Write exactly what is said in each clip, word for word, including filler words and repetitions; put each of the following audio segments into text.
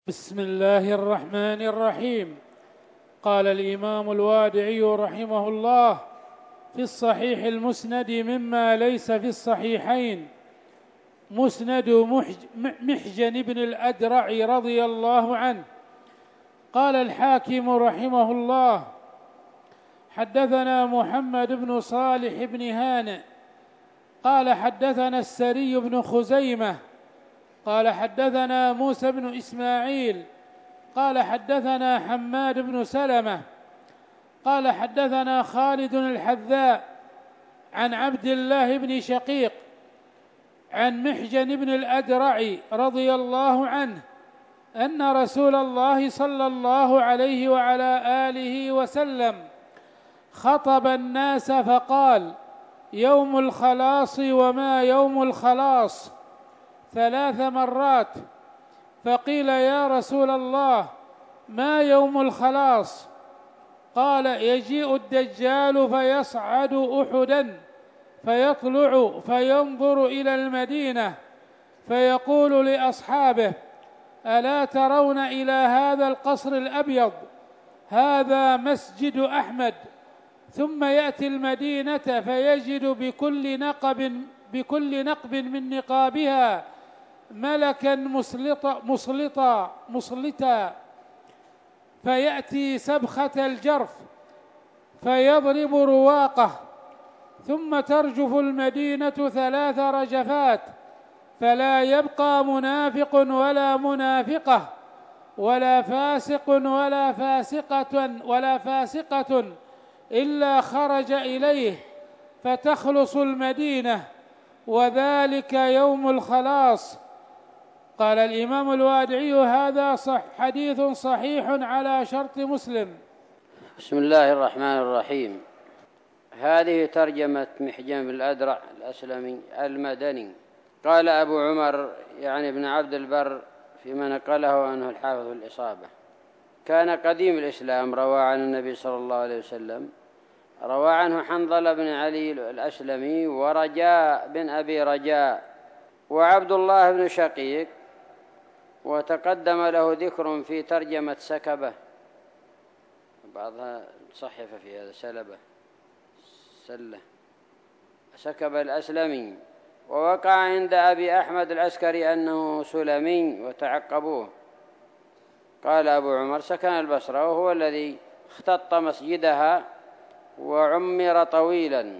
بسم الله الرحمن الرحيم. قال الإمام الوادعي رحمه الله في الصحيح المسند مما ليس في الصحيحين: مسند محجن بن الأدرع رضي الله عنه. قال الحاكم رحمه الله: حدثنا محمد بن صالح بن هانئ قال حدثنا السري بن خزيمة قال حدثنا موسى بن إسماعيل قال حدثنا حماد بن سلمة قال حدثنا خالد الحذاء عن عبد الله بن شقيق عن محجن بن الأدرع رضي الله عنه أن رسول الله صلى الله عليه وعلى آله وسلم خطب الناس فقال: يوم الخلاص وما يوم الخلاص، ثلاث مرات. فقيل: يا رسول الله، ما يوم الخلاص؟ قال: يجيء الدجال فيصعد أحدا فيطلع فينظر إلى المدينة فيقول لأصحابه: ألا ترون إلى هذا القصر الأبيض؟ هذا مسجد أحمد. ثم يأتي المدينة فيجد بكل نقب بكل نقب من نقابها ملكا مسلطا مسلطا مسلطا فيأتي سبخة الجرف فيضرب رواقه، ثم ترجف المدينة ثلاث رجفات، فلا يبقى منافق ولا منافقة ولا فاسق ولا فاسقة ولا فاسقة إلا خرج إليه فتخلص المدينة، وذلك يوم الخلاص. قال الإمام الوادعي: هذا صح حديث صحيح على شرط مسلم. بسم الله الرحمن الرحيم. هذه ترجمة محجن بن الأدرع الأسلمي المدني. قال أبو عمر يعني ابن عبد البر فيما نقله عنه الحافظ الإصابة: كان قديم الإسلام روى عن النبي صلى الله عليه وسلم، روى عنه حنظلة بن علي الأسلمي ورجاء بن أبي رجاء وعبد الله بن شقيق، وتقدم له ذكر في ترجمة سكبة، بعضها صحف في هذا سلبة سلة سكبة الأسلمي. ووقع عند أبي أحمد العسكري أنه سلمي وتعقبوه. قال أبو عمر: سكن البصرة، وهو الذي اختط مسجدها وعمر طويلا،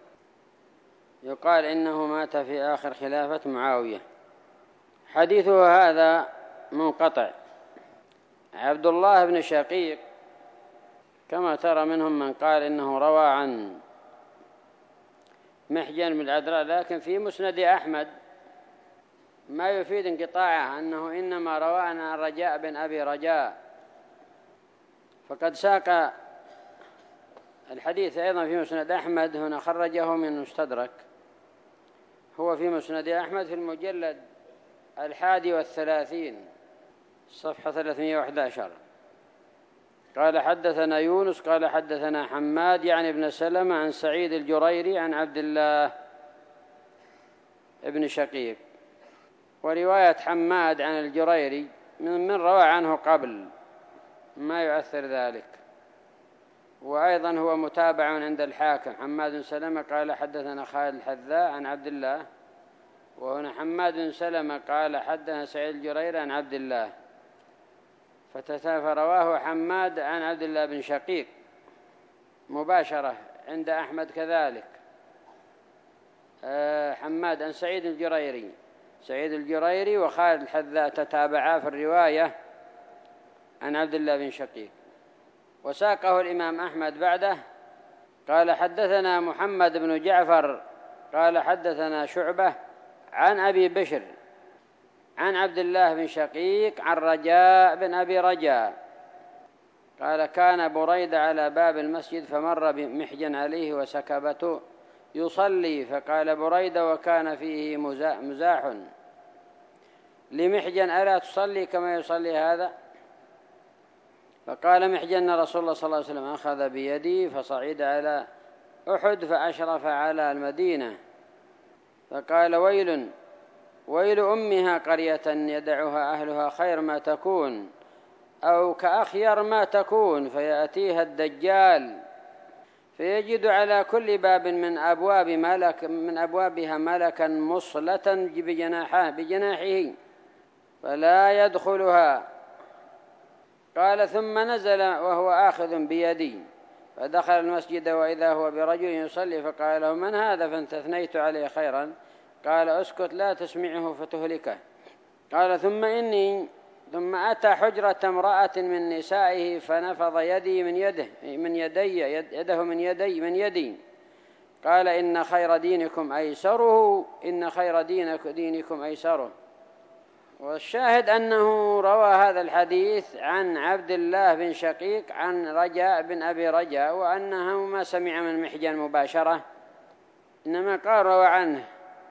يقال إنه مات في آخر خلافة معاوية. حديثه هذا منقطع. عبد الله بن شقيق كما ترى منهم من قال إنه روى عن محجن بن الأدرع، لكن في مسند أحمد ما يفيد انقطاعه، أنه إنما روى عن رجاء بن أبي رجاء. فقد ساق الحديث أيضا في مسند أحمد، هنا خرجه من مستدرك، هو في مسند أحمد في المجلد الحادي والثلاثين صفحة ثلاثمائة وأحد عشر. قال: حدثنا يونس قال حدثنا حماد يعني ابن سلمة عن سعيد الجريري عن عبد الله ابن شقيق. ورواية حماد عن الجريري من من روى عنه قبل، ما يؤثر ذلك. وأيضا هو متابع عند الحاكم. حماد بن سلمة قال حدثنا خالد الحذاء عن عبد الله، وهنا حماد بن سلمة قال حدثنا سعيد الجريري عن عبد الله، فرواه حماد عن عبد الله بن شقيق مباشرة. عند أحمد كذلك حماد عن سعيد الجريري، سعيد الجريري وخالد الحذاء تتابعا في الرواية عن عبد الله بن شقيق. وساقه الإمام أحمد بعده قال: حدثنا محمد بن جعفر قال حدثنا شعبة عن أبي بشر عن عبد الله بن شقيق عن رجاء بن أبي رجاء قال: كان بريدة على باب المسجد فمر بمحجن عليه وسكبته يصلي، فقال بريدة وكان فيه مزاح لمحجن: ألا تصلي كما يصلي هذا؟ فقال محجن: رسول الله صلى الله عليه وسلم أخذ بيدي فصعد على أحد فأشرف على المدينة، فقال: ويل ويل أمها قرية يدعها أهلها خير ما تكون أو كأخير ما تكون فيأتيها الدجال فيجد على كل باب من أبواب ملك من أبوابها ملكا مصلة بجناحه بجناحه فلا يدخلها. قال ثم نزل وهو آخذ بيدي فدخل المسجد وإذا هو برجل يصلي فقال له من هذا؟ فاستثنيت عليه خيرا. قال اسكت لا تسمعه فتهلكه. قال ثم إني ثم أتى حجرة امرأة من نسائه فنفض يدي من يده من يدي يده من يدي من يدي. قال إن خير دينكم أيسره إن خير دينك دينكم أيسره. والشاهد أنه روى هذا الحديث عن عبد الله بن شقيق عن رجاء بن أبي رجاء وأنه ما سمع من محجن مباشرة إنما قال روى عنه.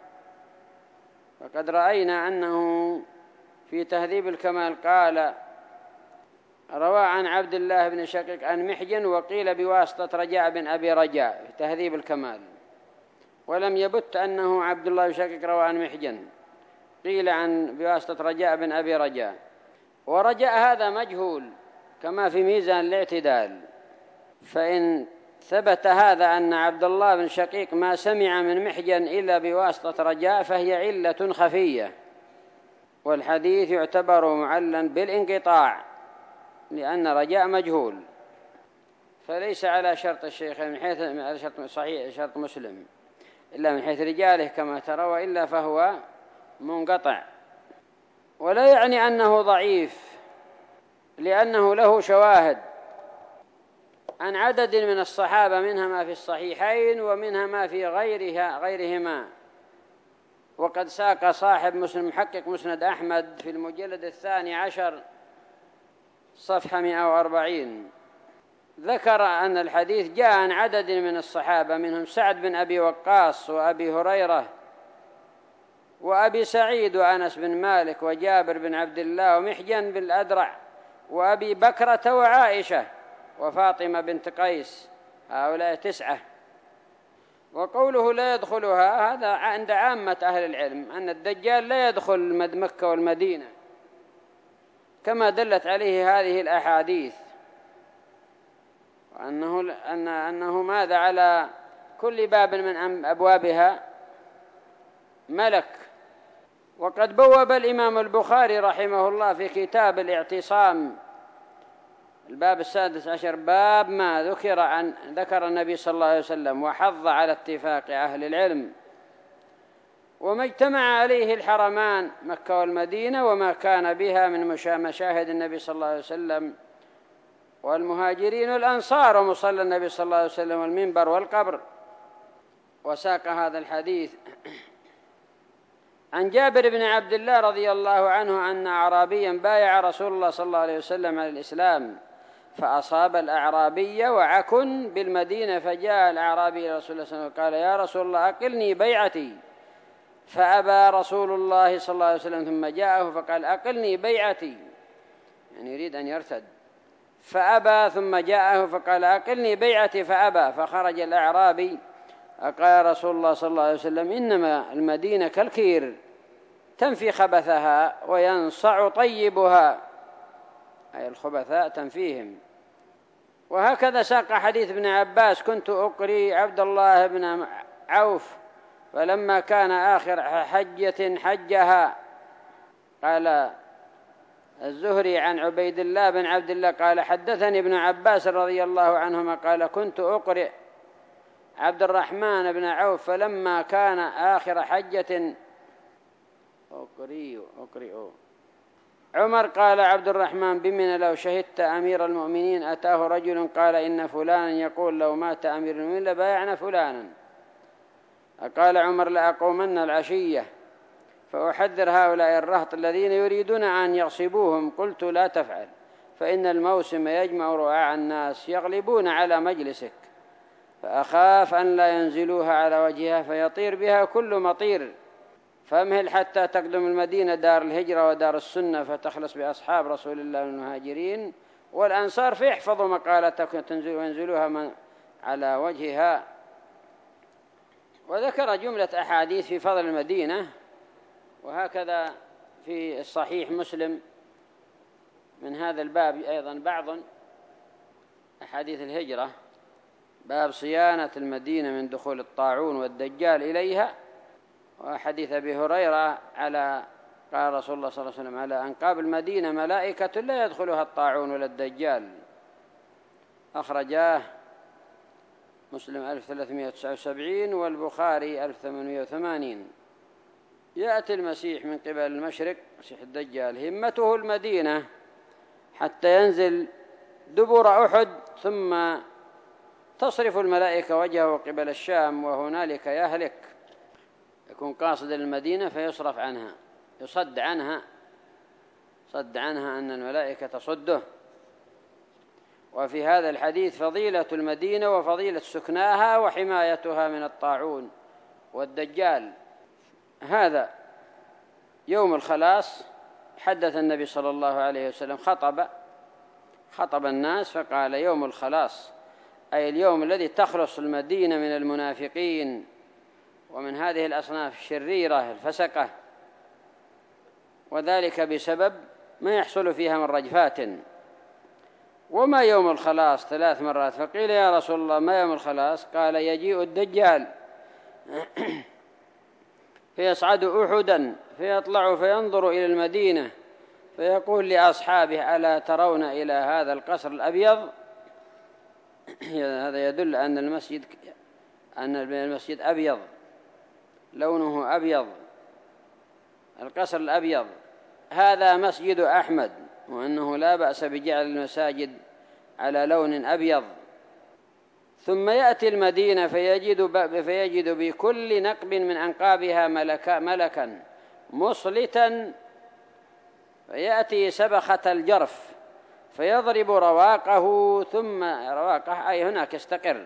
وقد رأينا أنه في تهذيب الكمال قال روى عن عبد الله بن شقيق عن محجن وقيل بواسطة رجاء بن أبي رجاء في تهذيب الكمال ولم يبت أنه عبد الله بن شقيق روى عن محجن قيل عن بواسطة رجاء بن أبي رجاء. ورجاء هذا مجهول كما في ميزان الاعتدال فإن ثبت هذا أن عبد الله بن شقيق ما سمع من محجن إلا بواسطة رجاء فهي علة خفية والحديث يعتبر معلا بالانقطاع لأن رجاء مجهول فليس على شرط الشيخ من حيث على شرط صحيح شرط مسلم إلا من حيث رجاله كما ترى وإلا فهو منقطع. ولا يعني أنه ضعيف لأنه له شواهد عن عدد من الصحابة منها ما في الصحيحين ومنها ما في غيرها غيرهما. وقد ساق صاحب مسلم محقق مسند أحمد في المجلد الثاني عشر صفحة مئة وأربعين ذكر أن الحديث جاء عن عدد من الصحابة منهم سعد بن أبي وقاص وأبي هريرة وأبي سعيد وأنس بن مالك وجابر بن عبد الله ومحجن بن الأدرع وأبي بكرة وعائشة وفاطمة بنت قيس هؤلاء تسعة. وقوله لا يدخلها هذا عند عامة أهل العلم أن الدجال لا يدخل مكة والمدينة كما دلت عليه هذه الأحاديث وأنه أن أنه ماذا على كل باب من أبوابها ملك. وقد بوب الإمام البخاري رحمه الله في كتاب الاعتصام الباب السادس عشر باب ما ذكر عن ذكر النبي صلى الله عليه وسلم وحض على اتفاق أهل العلم وما اجتمع عليه الحرمان مكة والمدينة وما كان بها من مشاهد النبي صلى الله عليه وسلم والمهاجرين والأنصار ومصلى النبي صلى الله عليه وسلم والمنبر والقبر. وساق هذا الحديث عن جابر بن عبد الله رضي الله عنه أن أعرابيا بايع رسول الله صلى الله عليه وسلم على الإسلام فأصاب الأعرابي وعك بالمدينة فجاء الأعرابي إلى رسول الله صلى الله عليه وسلم قال يا رسول الله أقلني بيعتي فأبى رسول الله صلى الله عليه وسلم ثم جاءه فقال أقلني بيعتي يعني يريد أن يرتد فأبى ثم جاءه فقال أقلني بيعتي فأبى فخرج الأعرابي قال رسول الله صلى الله عليه وسلم إنما المدينة كالكير تنفي خبثها وينصع طيبها أي الخبثاء تنفيهم. وهكذا ساق حديث ابن عباس كنت أقري عبد الله بن عوف فلما كان آخر حجة حجها قال الزهري عن عبيد الله بن عبد الله قال حدثني ابن عباس رضي الله عنهما قال كنت أقرئ عبد الرحمن بن عوف فلما كان آخر حجة أقري أقرئ عمر قال عبد الرحمن بمن لو شهدت أمير المؤمنين أتاه رجل قال إن فلانا يقول لو مات أمير المؤمنين لبايعنا فلانا. قال عمر لأقومن العشية فأحذر هؤلاء الرهط الذين يريدون أن يغصبوهم قلت لا تفعل فإن الموسم يجمع رعاع الناس يغلبون على مجلسك فأخاف أن لا ينزلوها على وجهها فيطير بها كل مطير فامهل حتى تقدم المدينة دار الهجرة ودار السنة فتخلص بأصحاب رسول الله المهاجرين والأنصار فيحفظوا مقالتك وينزلوها على وجهها. وذكر جملة أحاديث في فضل المدينة وهكذا في الصحيح مسلم من هذا الباب أيضا بعض أحاديث الهجرة، باب صيانة المدينة من دخول الطاعون والدجال إليها، وحديث أبي هريرة على قال رسول الله صلى الله عليه وسلم على أنقاب المدينة ملائكة لا يدخلها الطاعون ولا الدجال، أخرجاه مسلم ألف وثلاثمائة وتسعة وسبعين والبخاري ألف وثمانمائة وثمانين. يأتي المسيح من قبل المشرق، مسيح الدجال، همته المدينة حتى ينزل دبر أحد، ثم تصرف الملائكة وجهه قبل الشام وهنالك يهلك، يكون قاصد المدينة فيصرف عنها، يصد عنها، صد عنها أن الملائكة تصده. وفي هذا الحديث فضيلة المدينة وفضيلة سكناها وحمايتها من الطاعون والدجال. هذا يوم الخلاص حدث النبي صلى الله عليه وسلم، خطب خطب الناس فقال يوم الخلاص، أي اليوم الذي تخلص المدينة من المنافقين ومن هذه الأصناف الشريرة الفسقة، وذلك بسبب ما يحصل فيها من رجفات. وما يوم الخلاص؟ ثلاث مرات. فقيل يا رسول الله ما يوم الخلاص؟ قال يجيء الدجال فيصعد أحدا فيطلع فينظر إلى المدينة فيقول لأصحابه ألا ترون إلى هذا القصر الأبيض؟ هذا يدل أن المسجد أن المسجد أبيض، لونه أبيض، القصر الأبيض، هذا مسجد أحمد، وأنه لا بأس بجعل المساجد على لون أبيض. ثم يأتي المدينة فيجد, فيجد بكل نقب من أنقابها ملكا, ملكا مصلتا، فيأتي سبخة الجرف فيضرب رواقه، ثم رواقه أي هناك يستقر،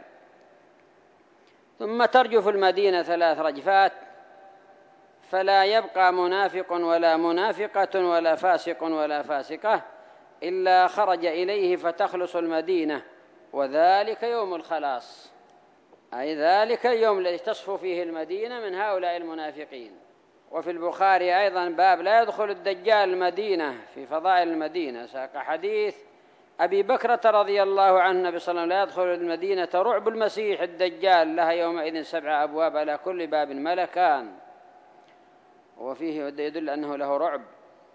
ثم ترجف المدينة ثلاث رجفات، فلا يبقى منافق ولا منافقة ولا فاسق ولا فاسقة إلا خرج إليه فتخلص المدينة، وذلك يوم الخلاص، أي ذلك اليوم الذي تصفو فيه المدينة من هؤلاء المنافقين. وفي البخاري أيضا باب لا يدخل الدجال المدينة في فضائل المدينة، ساق حديث أبي بكرة رضي الله عنه النبي صلى الله عليه وسلم لا يدخل المدينة رعب المسيح الدجال، لها يومئذ سبع أبواب على كل باب ملكان، وفيه يدل أنه له رعب.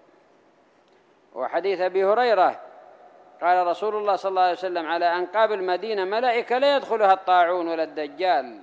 وحديث أبي هريرة قال رسول الله صلى الله عليه وسلم على أنقاب المدينة ملائكة لا يدخلها الطاعون ولا الدجال.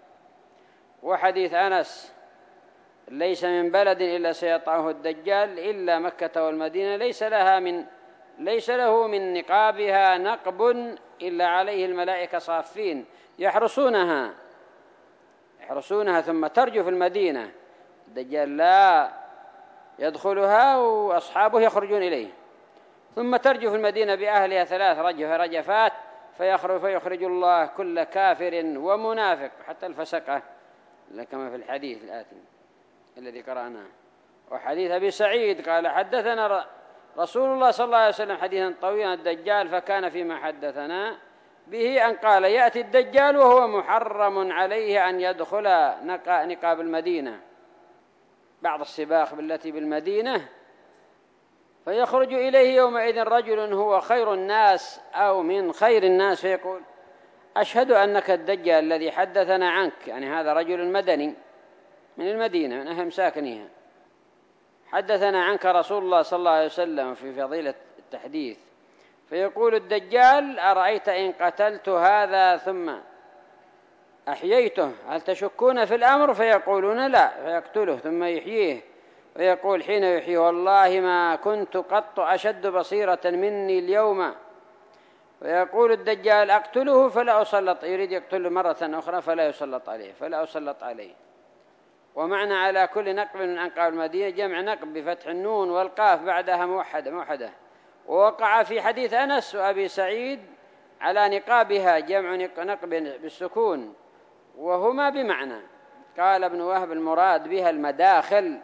وحديث أنس ليس من بلد إلا سيطعه الدجال إلا مكة والمدينة، ليس لها من ليس له من نقابها نقب إلا عليه الملائكة صافين يحرسونها يحرسونها ثم ترجف المدينة، الدجال لا يدخلها وأصحابه يخرجون إليه، ثم ترجف المدينة بأهلها ثلاث رجف رجفات فيخرج, فيخرج الله كل كافر ومنافق حتى الفسقة، كما في الحديث الآتي الذي قرأناه. وحديث أبي سعيد قال حدثنا رسول الله صلى الله عليه وسلم حديثا طويلا الدجال، فكان فيما حدثنا به أن قال يأتي الدجال وهو محرم عليه أن يدخل نقاب المدينة، بعض السباق بالتي بالمدينة، فيخرج إليه يومئذ رجل هو خير الناس أو من خير الناس فيقول أشهد أنك الدجال الذي حدثنا عنك، يعني هذا رجل مدني من المدينة من أهم ساكنها، حدثنا عنك رسول الله صلى الله عليه وسلم في فضيلة التحديث. فيقول الدجال أرأيت إن قتلت هذا ثم أحييته هل تشكون في الأمر؟ فيقولون لا، فيقتله ثم يحييه، ويقول حين يحييه والله ما كنت قط أشد بصيرة مني اليوم. ويقول الدجال أقتله فلا أسلط، يريد يقتله مرة أخرى فلا يسلط عليه فلا أسلط عليه. ومعنى على كل نقب من أنقاب المدينة جمع نقب بفتح النون والقاف بعدها موحدة موحدة. ووقع في حديث أنس وأبي سعيد على نقابها جمع نقب بالسكون، وهما بمعنى. قال ابن وهب المراد بها المداخل،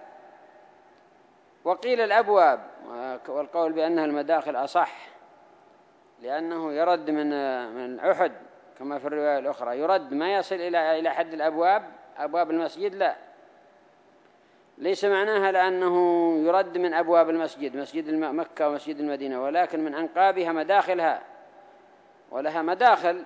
وقيل الأبواب، والقول بأنها المداخل أصح، لأنه يرد من من أحد كما في الرواية الأخرى، يرد ما يصل إلى إلى حد الأبواب، أبواب المسجد لا. ليس معناها لأنه يرد من أبواب المسجد، مسجد مكة ومسجد المدينة، ولكن من أنقابها مداخلها، ولها مداخل.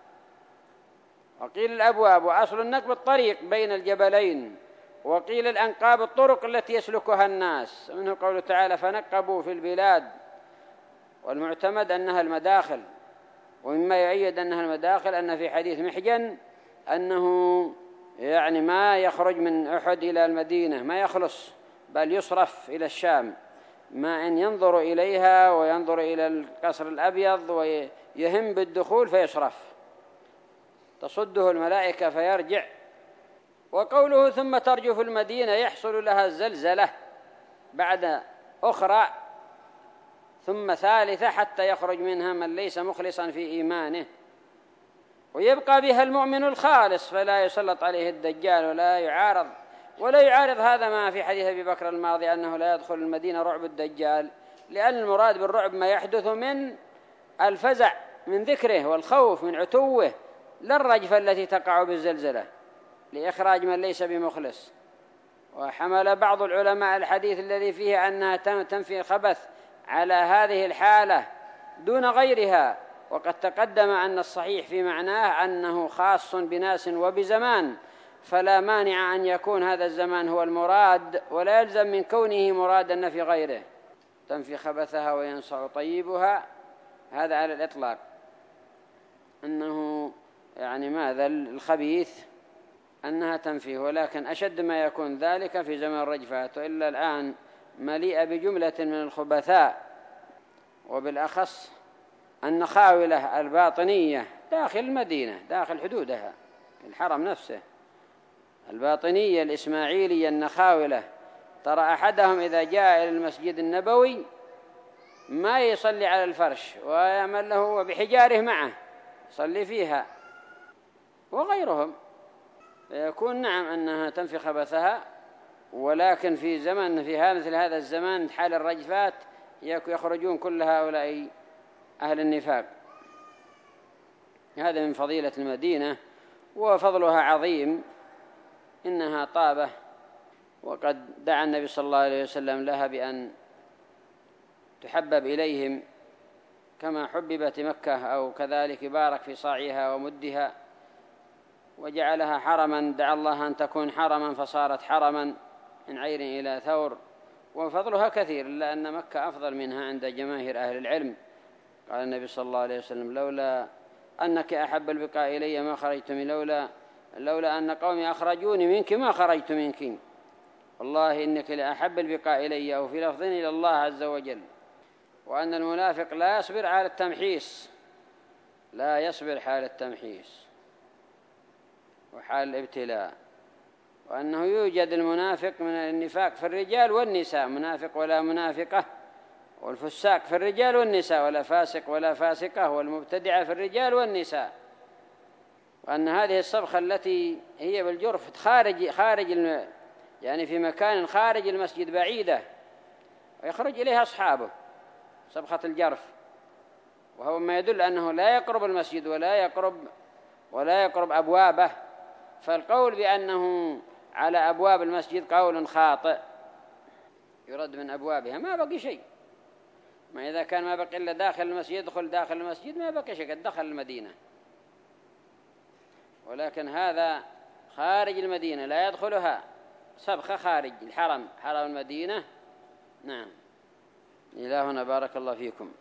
وقيل الأبواب، وأصل النقب الطريق بين الجبلين، وقيل الأنقاب الطرق التي يسلكها الناس، منه قوله تعالى فنقبوا في البلاد، والمعتمد أنها المداخل. ومما يؤيد أنها المداخل أن في حديث محجن أنه يعني ما يخرج من أحد إلى المدينة، ما يخلص، بل يصرف إلى الشام، ما أن ينظر إليها وينظر إلى القصر الأبيض ويهم بالدخول فيصرف، تصده الملائكة فيرجع. وقوله ثم ترجف المدينة يحصل لها الزلزلة بعد أخرى ثم ثالثة حتى يخرج منها من ليس مخلصا في إيمانه، ويبقى بها المؤمن الخالص فلا يسلط عليه الدجال ولا يعارض ولا يعارض هذا ما في حديث أبي بكر الماضي أنه لا يدخل المدينة رعب الدجال، لأن المراد بالرعب ما يحدث من الفزع من ذكره والخوف من عتوه، لا الرجفة التي تقع بالزلزلة لإخراج من ليس بمخلص. وحمل بعض العلماء الحديث الذي فيه أنها تنفي الخبث على هذه الحالة دون غيرها، وقد تقدم أن الصحيح في معناه أنه خاص بناس وبزمان، فلا مانع أن يكون هذا الزمان هو المراد، ولا يلزم من كونه مرادا في غيره. تنفي خبثها وينصع طيبها، هذا على الإطلاق، أنه يعني ماذا الخبيث أنها تنفيه، ولكن أشد ما يكون ذلك في زمن الرجفات، وإلا الآن مليئة بجملة من الخبثاء، وبالأخص النخاولة الباطنية داخل المدينة داخل حدودها الحرم نفسه، الباطنية الإسماعيلية النخاولة. ترى أحدهم إذا جاء إلى المسجد النبوي ما يصلي على الفرش ويعمل له بحجاره معه يصلي فيها، وغيرهم، يكون نعم أنها تنفي خبثها، ولكن في زمن في هذا مثل هذا الزمان حال الرجفات يخرجون كل هؤلاء أهل النفاق. هذا من فضيلة المدينة وفضلها عظيم، إنها طابة، وقد دعا النبي صلى الله عليه وسلم لها بأن تحبب إليهم كما حببت مكة، أو كذلك بارك في صاعها ومدها وجعلها حرما، دعا الله أن تكون حرما فصارت حرما من عير إلى ثور. وفضلها كثير، إلا أن مكة أفضل منها عند جماهير أهل العلم. قال النبي صلى الله عليه وسلم لولا أنك أحب البقاء إلي ما خرجت من لولا لولا أن قومي أخرجوني منك ما خرجت منك، والله إنك لأحب البقاء إلي، أو في لفظ إلى الله عز وجل. وأن المنافق لا يصبر حال التمحيص، لا يصبر حال التمحيص وحال الابتلاء، وأنه يوجد المنافق من النفاق في الرجال والنساء، منافق ولا منافقة، والفساق في الرجال والنساء، ولا فاسق ولا فاسقة، والمبتدعة في الرجال والنساء. وأن هذه الصبخة التي هي بالجرف خارج خارج يعني في مكان خارج المسجد بعيدة ويخرج إليها أصحابه، صبخة الجرف، وهو ما يدل أنه لا يقرب المسجد ولا يقرب ولا يقرب أبوابه. فالقول بأنه على أبواب المسجد قول خاطئ، يرد من أبوابها ما بقي شيء. ما إذا كان ما بقي إلا داخل المسجد يدخل داخل المسجد ما بقي شيء، قد دخل المدينة. ولكن هذا خارج المدينة لا يدخلها، صبخة خارج الحرم، حرم المدينة. نعم. إلهنا بارك الله فيكم.